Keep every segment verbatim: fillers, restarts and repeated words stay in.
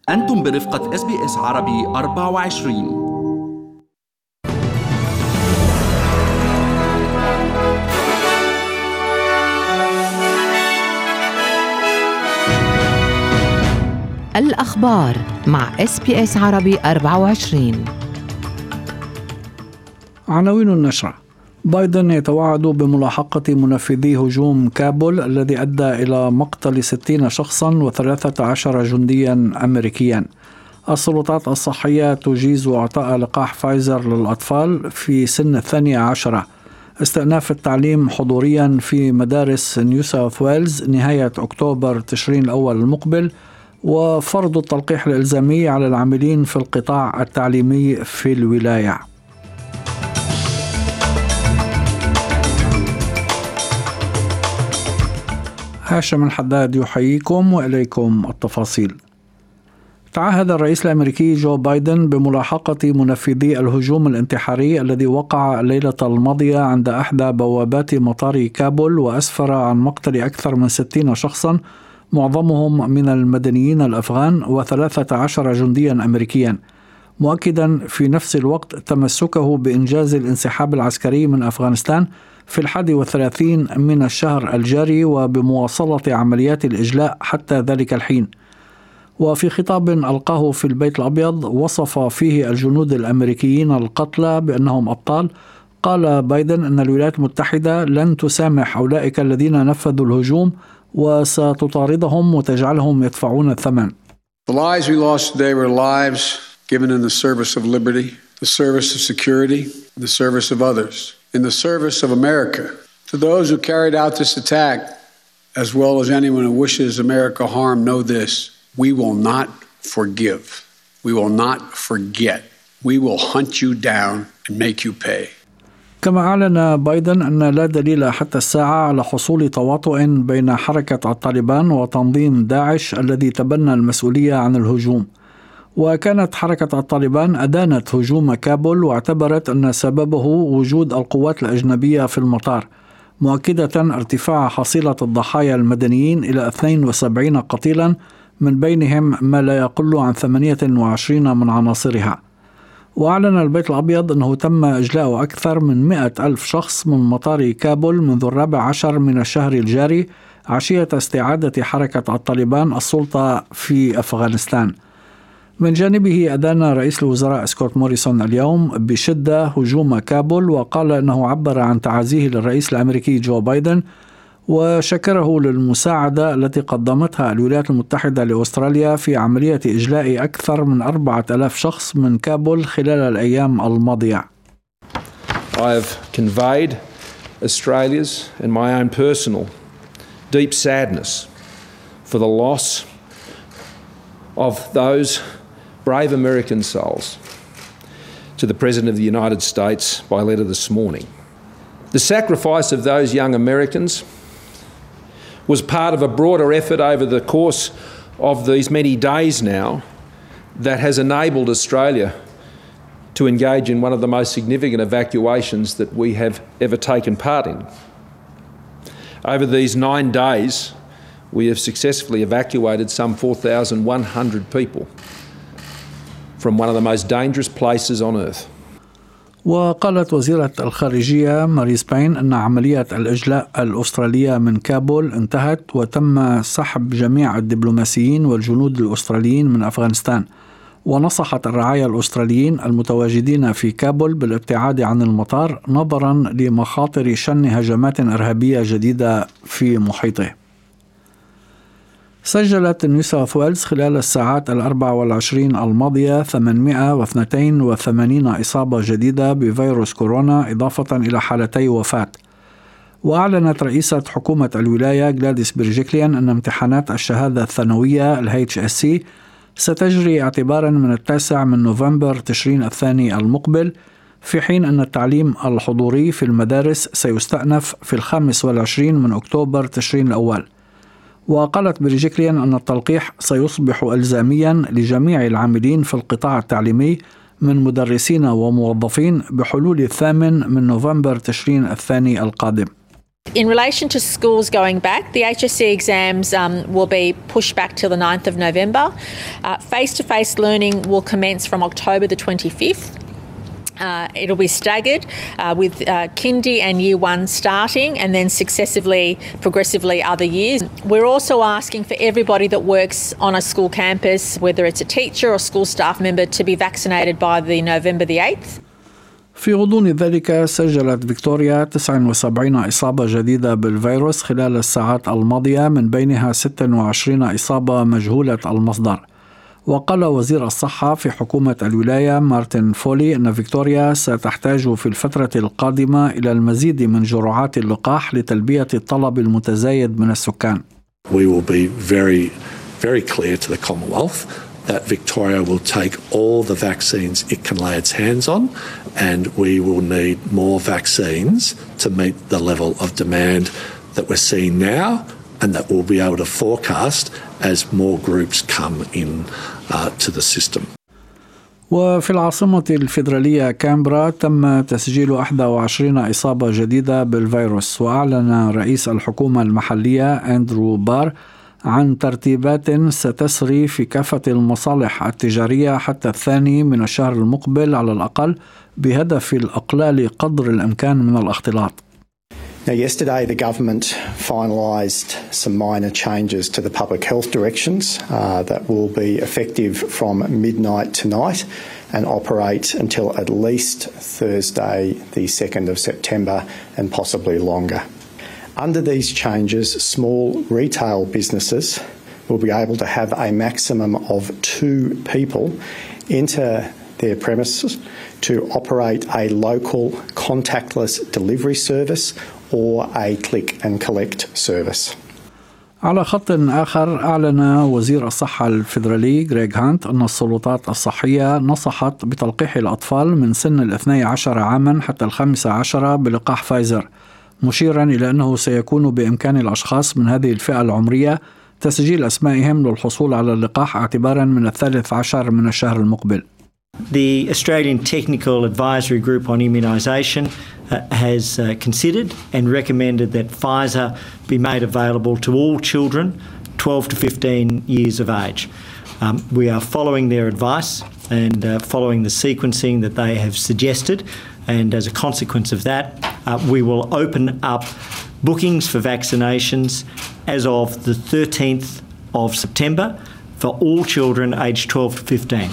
أنتم برفقة إس بي إس عربي أربعة وعشرين. الأخبار مع إس بي إس عربي أربعة وعشرين. عناوين النشرة: بايدن يتوعد بملاحقة منفذي هجوم كابول الذي أدى إلى مقتل ستين شخصا وثلاثة عشر جنديا أمريكيا. السلطات الصحية تجيز إعطاء لقاح فايزر للأطفال في سن الثانية عشرة. استئناف التعليم حضوريا في مدارس نيو ساوث ويلز نهاية أكتوبر تشرين الأول المقبل. وفرض التلقيح الإلزامي على العاملين في القطاع التعليمي في الولاية. هاشم الحداد يحييكم وإليكم التفاصيل. تعهد الرئيس الأمريكي جو بايدن بملاحقة منفذي الهجوم الانتحاري الذي وقع الليلة الماضية عند إحدى بوابات مطار كابول وأسفر عن مقتل أكثر من ستين شخصا، معظمهم من المدنيين الأفغان وثلاثة عشر جنديا أمريكيا، مؤكدا في نفس الوقت تمسكه بإنجاز الانسحاب العسكري من أفغانستان في الحادي والثلاثين من الشهر الجاري وبمواصلة عمليات الإجلاء حتى ذلك الحين. وفي خطاب ألقاه في البيت الأبيض وصف فيه الجنود الأمريكيين القتلى بأنهم أبطال، قال بايدن أن الولايات المتحدة لن تسامح أولئك الذين نفذوا الهجوم وستطاردهم وتجعلهم يدفعون الثمن. The lives we lost today were lives given in the service of liberty, the service of security, the service of others, in the service of America. To those who carried out this attack, as well as anyone who wishes America harm, know this: we will not forgive. We will not forget. We will hunt you down and make you pay. كما أعلن بايدن أن لا دليل حتى الساعة على حصول تواطؤ بين حركة الطالبان وتنظيم داعش الذي تبنى المسؤولية عن الهجوم. وكانت حركة الطالبان أدانت هجوم كابول واعتبرت أن سببه وجود القوات الأجنبية في المطار، مؤكدة ارتفاع حصيلة الضحايا المدنيين إلى اثنين وسبعين قتيلا، من بينهم ما لا يقل عن ثمانية وعشرين من عناصرها. وأعلن البيت الأبيض أنه تم إجلاء أكثر من مئة ألف شخص من مطار كابول منذ الرابع عشر من الشهر الجاري عشية استعادة حركة الطالبان السلطة في أفغانستان. من جانبه أدان رئيس الوزراء سكوت موريسون اليوم بشدة هجوم كابول، وقال أنه عبر عن تعازيه للرئيس الأمريكي جو بايدن وشكره للمساعدة التي قدمتها الولايات المتحدة لأستراليا في عملية إجلاء أكثر من أربعة آلاف شخص من كابول خلال الأيام الماضية. I have conveyed Australia's and my own personal deep sadness for the loss of those brave American souls to the President of the United States by letter this morning. The sacrifice of those young Americans was part of a broader effort over the course of these many days now that has enabled Australia to engage in one of the most significant evacuations that we have ever taken part in. Over these nine days, we have successfully evacuated some four thousand one hundred people from one of the most dangerous places on earth. وقالت وزيرة الخارجية ماريس باين أن عملية الإجلاء الأسترالية من كابول انتهت وتم سحب جميع الدبلوماسيين والجنود الأستراليين من أفغانستان، ونصحت الرعايا الأستراليين المتواجدين في كابول بالابتعاد عن المطار نظرا لمخاطر شن هجمات إرهابية جديدة في محيطه. سجلت نيو ساوث ويلز خلال الساعات الأربع والعشرين الماضية ثمانمئة واثنين وثمانين إصابة جديدة بفيروس كورونا، إضافة إلى حالتي وفاة. وأعلنت رئيسة حكومة الولاية غلاديس بيرجيكليان أن امتحانات الشهادة الثانوية ال إتش إس سي ستجري اعتبارا من التاسع من نوفمبر تشرين الثاني المقبل، في حين أن التعليم الحضوري في المدارس سيستأنف في الخامس والعشرين من أكتوبر تشرين الأول. وقالت بيرجيكليان أن التلقيح سيصبح إلزاميا لجميع العاملين في القطاع التعليمي من مدرسين وموظفين بحلول الثامن من نوفمبر تشرين الثاني القادم. In relation to schools going back, the H S C exams um, will be pushed back till the ninth of November. Uh, face-to-face learning will commence from October the twenty-fifth. Uh, it'll be staggered uh, with uh, kindy and year one starting and then successively, progressively other years. We're also asking for everybody that works on a school campus, whether it's a teacher or school staff member, to be vaccinated by the November the eighth. في غضون ذلك سجلت فيكتوريا تسعة وسبعين إصابة جديدة بالفيروس خلال الساعات الماضية، من بينها ستة وعشرين إصابة مجهولة المصدر. وقال وزير الصحة في حكومة الولاية مارتن فولي أن فيكتوريا ستحتاج في الفترة القادمة إلى المزيد من جرعات اللقاح لتلبية الطلب المتزايد من السكان. We will be very, very clear to the Commonwealth that Victoria will take all the vaccines it can lay its hands on, and we will need more vaccines to meet the level of demand that we're seeing now and that we'll be able to forecast as more groups come in uh, to the system. وفي العاصمة الفيدرالية كامبرا تم تسجيل واحد وعشرين إصابة جديدة بالفيروس، وأعلن رئيس الحكومة المحلية أندرو بار عن ترتيبات ستسري في كافة المصالح التجارية حتى الثاني من الشهر المقبل على الأقل، بهدف الإقلال قدر الإمكان من الاختلاط. Now, yesterday the government finalised some minor changes to the public health directions uh, that will be effective from midnight tonight and operate until at least Thursday the second of September and possibly longer. Under these changes, small retail businesses will be able to have a maximum of two people enter their premises to operate a local contactless delivery service or a click and collect service. على خط آخر، أعلن وزير الصحة الفيدرالي غريغ هانت أن السلطات الصحية نصحت بتلقيح الأطفال من سن الاثني عشر عاما حتى الخامس عشر بلقاح فايزر، مشيرا إلى أنه سيكون بإمكان الأشخاص من هذه الفئة العمرية تسجيل أسمائهم للحصول على اللقاح اعتبارا من الثالث عشر من الشهر المقبل. The Australian Technical Advisory Group on Immunisation uh, has uh, considered and recommended that Pfizer be made available to all children twelve to fifteen years of age. Um, we are following their advice and uh, following the sequencing that they have suggested, and as a consequence of that, uh, we will open up bookings for vaccinations as of the thirteenth of September for all children aged twelve to fifteen.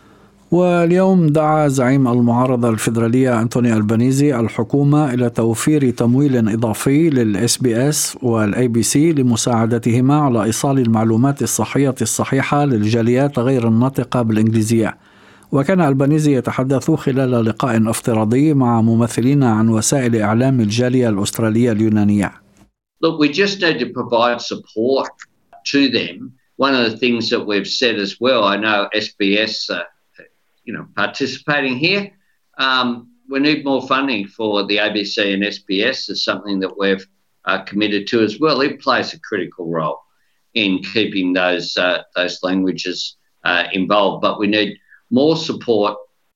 واليوم دعا زعيم المعارضة الفيدرالية أنتوني ألبانيزي الحكومة إلى توفير تمويل إضافي للإس بي إس والأي بي سي لمساعدتهما على إيصال المعلومات الصحية الصحيحة للجاليات غير الناطقة بالإنجليزية. وكان ألبانيزي يتحدث خلال لقاء افتراضي مع ممثلين عن وسائل إعلام الجالية الأسترالية اليونانية. Look, we just need to provide support to them. One of the things that we've said as well, I know S B S uh, you know, participating here. Um, we need more funding for the A B C and S B S. Is something that we've uh, committed to as well. It plays a critical role in keeping those uh, those languages uh, involved. But we need more support.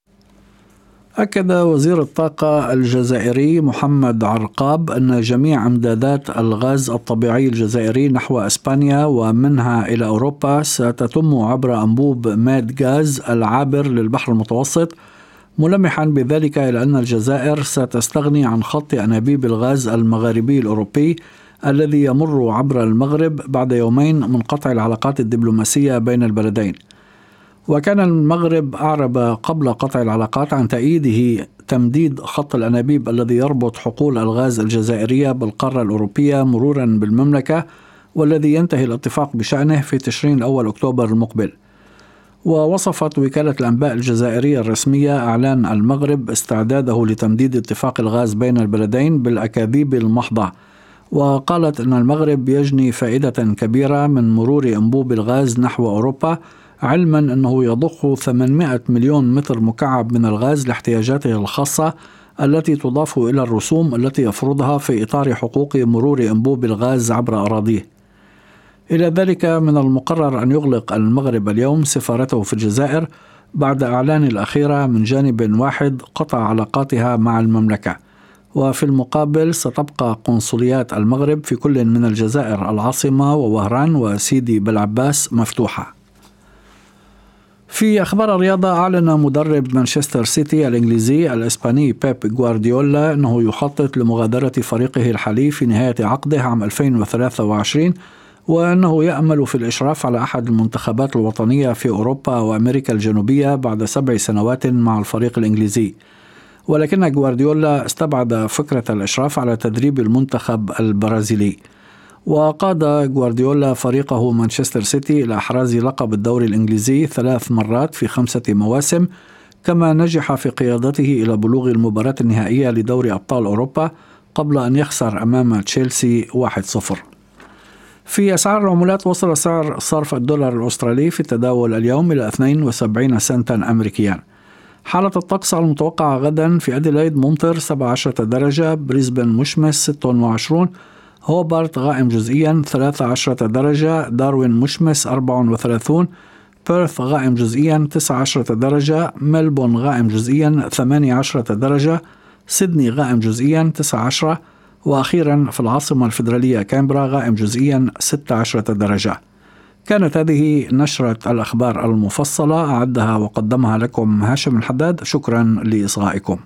أكد وزير الطاقة الجزائري محمد عرقاب أن جميع إمدادات الغاز الطبيعي الجزائري نحو إسبانيا ومنها إلى أوروبا ستتم عبر أنبوب ماد غاز العابر للبحر المتوسط، ملمحا بذلك إلى أن الجزائر ستستغني عن خط أنابيب الغاز المغاربي الأوروبي الذي يمر عبر المغرب بعد يومين من قطع العلاقات الدبلوماسية بين البلدين. وكان المغرب أعرب قبل قطع العلاقات عن تأييده تمديد خط الأنابيب الذي يربط حقول الغاز الجزائرية بالقارة الأوروبية مرورا بالمملكة، والذي ينتهي الاتفاق بشأنه في تشرين الأول أكتوبر المقبل. ووصفت وكالة الأنباء الجزائرية الرسمية إعلان المغرب استعداده لتمديد اتفاق الغاز بين البلدين بالأكاذيب المحضة، وقالت أن المغرب يجني فائدة كبيرة من مرور أنبوب الغاز نحو أوروبا، علما أنه يضخ ثمانمائة مليون متر مكعب من الغاز لاحتياجاته الخاصة التي تضاف إلى الرسوم التي يفرضها في إطار حقوق مرور أنبوب الغاز عبر أراضيه. إلى ذلك من المقرر أن يغلق المغرب اليوم سفارته في الجزائر بعد إعلان الأخيرة من جانب واحد قطع علاقاتها مع المملكة. وفي المقابل ستبقى قنصليات المغرب في كل من الجزائر العاصمة ووهران وسيدي بلعباس مفتوحة. في أخبار الرياضة، أعلن مدرب مانشستر سيتي الإنجليزي الإسباني بيب غوارديولا أنه يخطط لمغادرة فريقه الحالي في نهاية عقده عام ألفين وثلاثة وعشرين، وأنه يأمل في الإشراف على أحد المنتخبات الوطنية في أوروبا وأمريكا الجنوبية بعد سبع سنوات مع الفريق الإنجليزي. ولكن غوارديولا استبعد فكرة الإشراف على تدريب المنتخب البرازيلي. وقاد غوارديولا فريقه مانشستر سيتي إلى إحراز لقب الدوري الإنجليزي ثلاث مرات في خمسة مواسم، كما نجح في قيادته إلى بلوغ المباراة النهائية لدوري أبطال أوروبا قبل أن يخسر أمام تشيلسي واحد صفر. في أسعار العملات، وصل سعر صرف الدولار الأسترالي في التداول اليوم إلى اثنين وسبعين سنتا أمريكيا. حالة الطقس المتوقعة غدا: في أديلايد ممطر سبعة عشر درجة، بريسبن مشمس ستة وعشرين، هوبارت غائم جزئيا ثلاثة عشر درجة، داروين مشمس أربعة وثلاثين، بيرث غائم جزئيا تسعة عشر درجة، ملبون غائم جزئيا ثمانية عشر درجة، سيدني غائم جزئيا تسعة عشر، وأخيرا في العاصمة الفيدرالية كامبرا غائم جزئيا ستة عشر درجة. كانت هذه نشرة الأخبار المفصلة، أعدها وقدمها لكم هاشم الحداد. شكرا لإصغائكم.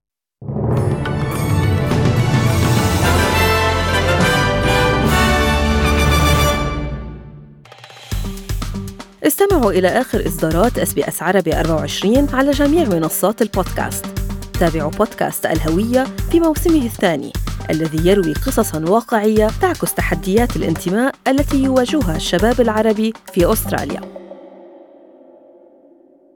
استمعوا إلى آخر إصدارات إس بي إس عربي أربعة وعشرين على جميع منصات البودكاست. تابعوا بودكاست الهوية في موسمه الثاني الذي يروي قصصاً واقعية تعكس تحديات الانتماء التي يواجهها الشباب العربي في أستراليا.